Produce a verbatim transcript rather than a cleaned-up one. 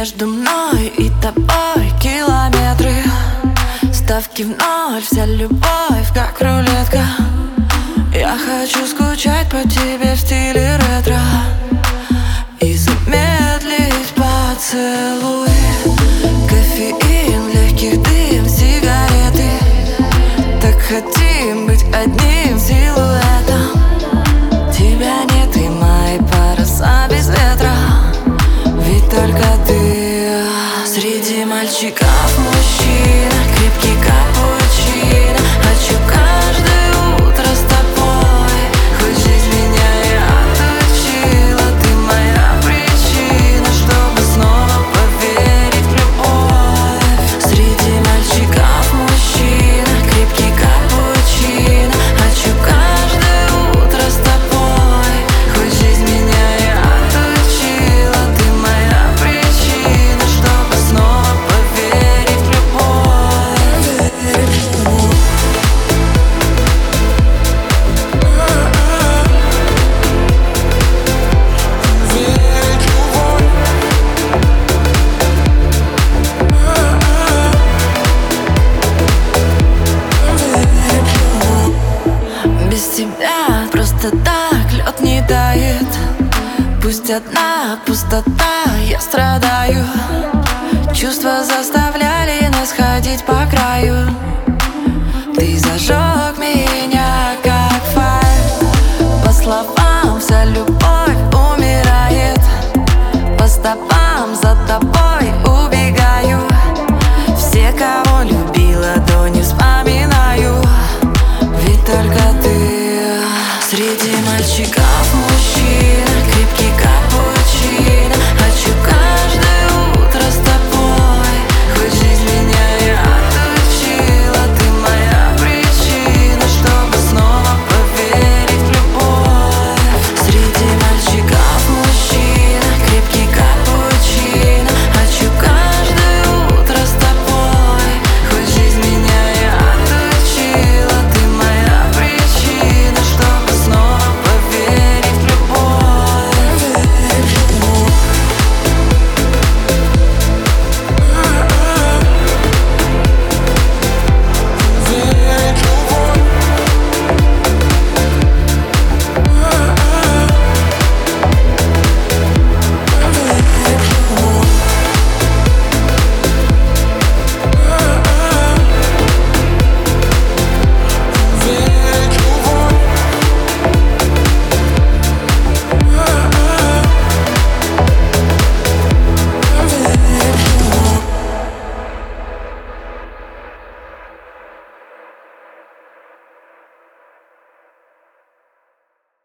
Между мной и тобой километры, ставки в ноль, вся любовь как рулетка. Я хочу скучать по тебе в стиле ретро и замедлить поцелуй. Кофеин, легких дым, сигареты. Так хотим быть одним силуэтом. Тебя нет и мои паруса без ветра. Ведь только ты среди мальчиков мужчина, крепкий капучино. Хочу каждое утро с тобой. Хоть жизнь меня и отучила, ты моя причина, чтобы снова поверить в любовь. Среди мальчиков мужчина, крепкий капучино. Хочу каждое утро с тобой. Хоть жизнь меня и отучила, ты моя причина, чтобы снова поверить в любовь. Без тебя просто так лед не тает. Пусть одна пустота, я страдаю. Чувства заставляли нас ходить по краю. Ты зажег меня как фаер. По словам, вся любовь умирает. По стопам